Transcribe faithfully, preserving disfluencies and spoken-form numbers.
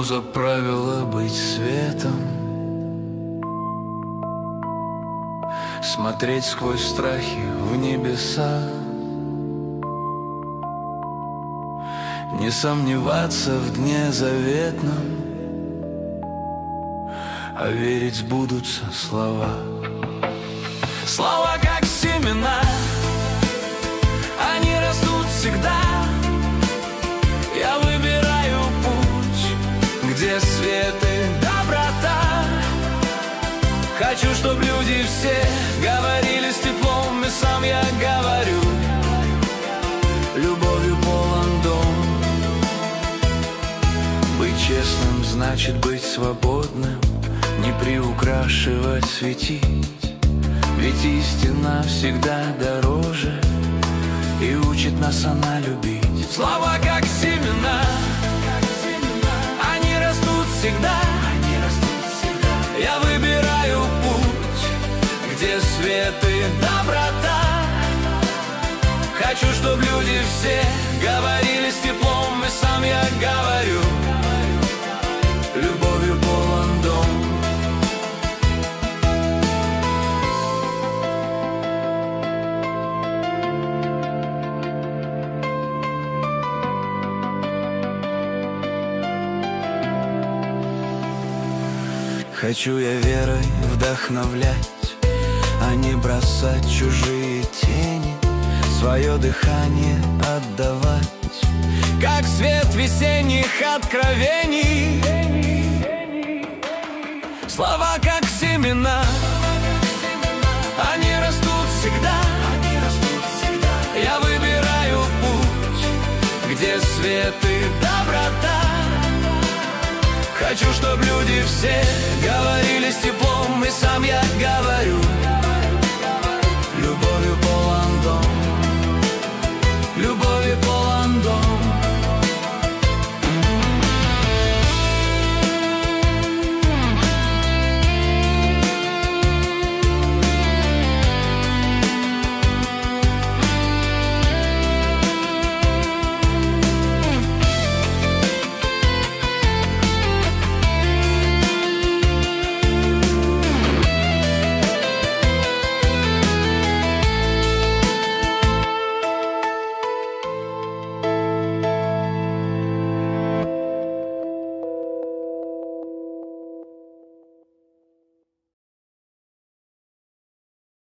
за правило быть светом, смотреть сквозь страхи в небеса, не сомневаться в дне заветном, а верить сбудутся слова. Слова как семена, они растут всегда. Я выбираю путь, где свет и доброта. Хочу, чтобы люди все говорили с теплом, и сам я говорю: любовью полон дом. Быть честным значит быть свободным, не приукрашивать, светить. Ведь истина всегда дороже, и учит нас она любить. Слова как семена, они растут всегда. Я выбираю путь, где свет и доброта. Хочу, чтобы люди все говорили с теплом, и сам я говорю: любовью полон дом. Хочу я верой вдохновлять, а не бросать чужие тени, свое дыхание отдавать, как свет весенних откровений. Слова как семена, они растут всегда. Я выбираю путь, где свет и доброта. Хочу, чтобы люди все говорили с теплом, и сам я говорю: любовью полон дом.